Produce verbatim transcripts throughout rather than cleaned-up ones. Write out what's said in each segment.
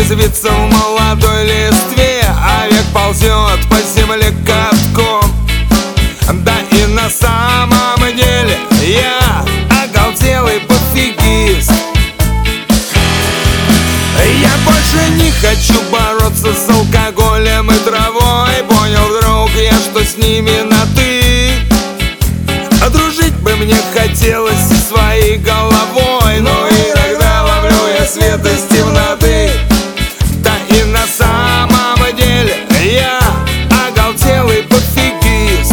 резвится в молодой листве, а век ползет по земле катком. Да и на самом деле я оголтелый пофигист. Я больше не хочу бороться с алкоголем и травой. Понял вдруг я, что с ними на «ты». А дружить бы мне хотелось со своей головой, но иногда ловлю я свет из темноты. Да и на самом деле я оголтелый пофигист.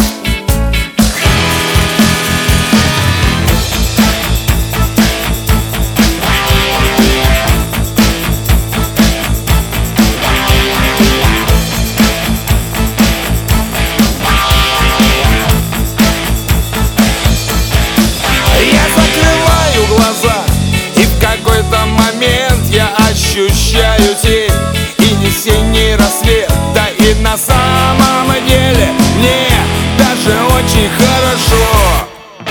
И в какой-то момент я ощущаю тень и не синий рассвет. Да и на самом деле мне даже очень хорошо.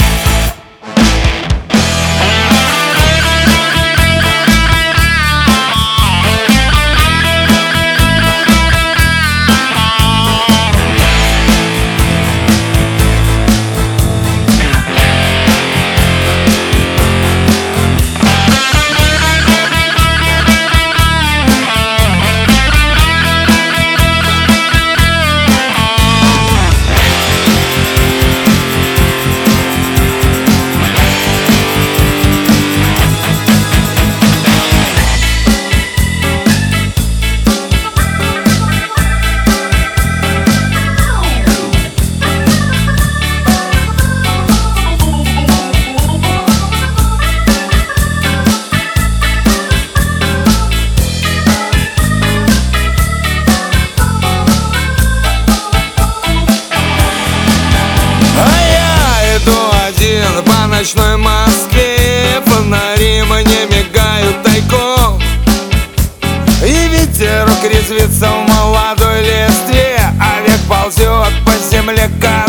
По ночной Москве фонари мне мигают тайком, и ветерок резвится в молодой листве, а век ползет по земле.